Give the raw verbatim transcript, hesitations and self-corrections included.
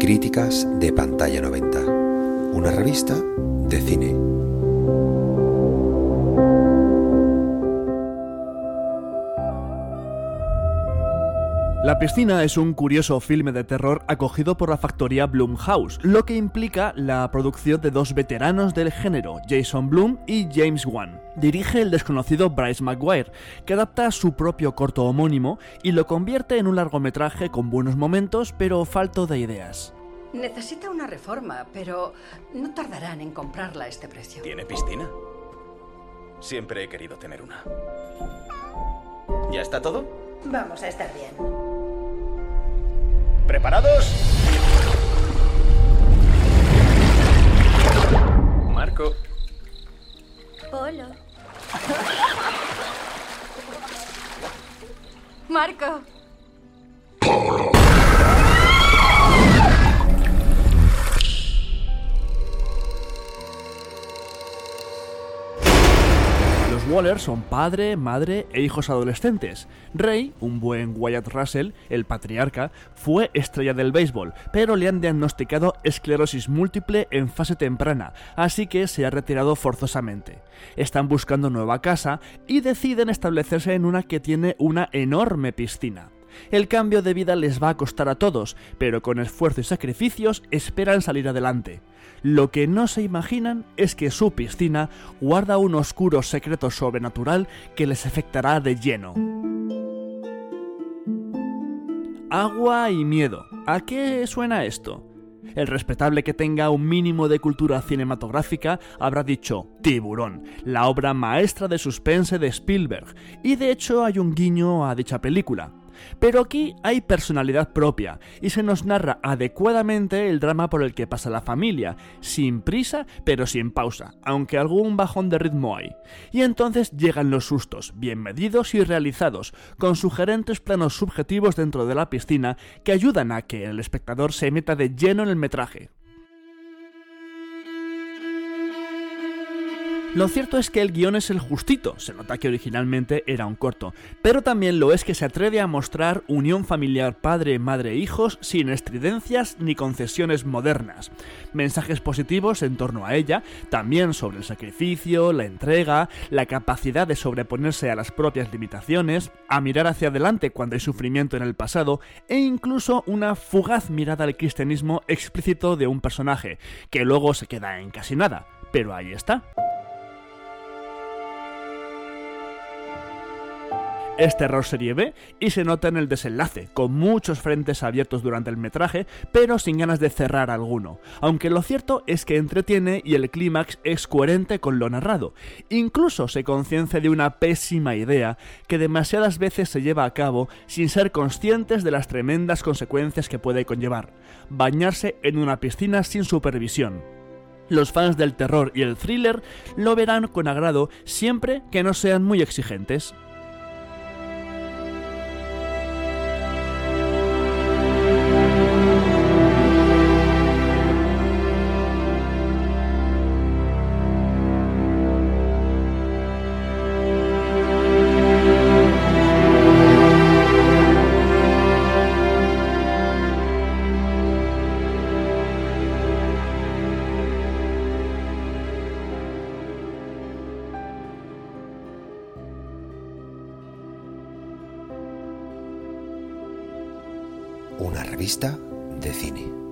Críticas de Pantalla noventa, una revista de cine. La piscina es un curioso filme de terror acogido por la factoría Blumhouse, lo que implica la producción de dos veteranos del género, Jason Blum y James Wan. Dirige el desconocido Bryce Maguire, que adapta su propio corto homónimo y lo convierte en un largometraje con buenos momentos, pero falto de ideas. Necesita una reforma, pero no tardarán en comprarla a este precio. ¿Tiene piscina? Siempre he querido tener una. ¿Ya está todo? Vamos a estar bien. ¿Preparados? Marco. Polo. Marco. Los Waller son padre, madre e hijos adolescentes. Ray, un buen Wyatt Russell, el patriarca, fue estrella del béisbol, pero le han diagnosticado esclerosis múltiple en fase temprana, así que se ha retirado forzosamente. Están buscando nueva casa y deciden establecerse en una que tiene una enorme piscina. El cambio de vida les va a costar a todos, pero con esfuerzo y sacrificios esperan salir adelante. Lo que no se imaginan es que su piscina guarda un oscuro secreto sobrenatural que les afectará de lleno. Agua y miedo. ¿A qué suena esto? El respetable que tenga un mínimo de cultura cinematográfica habrá dicho Tiburón, la obra maestra de suspense de Spielberg, y de hecho hay un guiño a dicha película. Pero aquí hay personalidad propia y se nos narra adecuadamente el drama por el que pasa la familia, sin prisa pero sin pausa, aunque algún bajón de ritmo hay. Y entonces llegan los sustos, bien medidos y realizados, con sugerentes planos subjetivos dentro de la piscina que ayudan a que el espectador se meta de lleno en el metraje. Lo cierto es que el guión es el justito, se nota que originalmente era un corto, pero también lo es que se atreve a mostrar unión familiar padre, madre e hijos sin estridencias ni concesiones modernas. Mensajes positivos en torno a ella, también sobre el sacrificio, la entrega, la capacidad de sobreponerse a las propias limitaciones, a mirar hacia adelante cuando hay sufrimiento en el pasado, e incluso una fugaz mirada al cristianismo explícito de un personaje, que luego se queda en casi nada, pero ahí está. Es terror serie B y se nota en el desenlace, con muchos frentes abiertos durante el metraje, pero sin ganas de cerrar alguno, aunque lo cierto es que entretiene y el clímax es coherente con lo narrado. Incluso se conciencia de una pésima idea que demasiadas veces se lleva a cabo sin ser conscientes de las tremendas consecuencias que puede conllevar: bañarse en una piscina sin supervisión. Los fans del terror y el thriller lo verán con agrado siempre que no sean muy exigentes. Una revista de cine.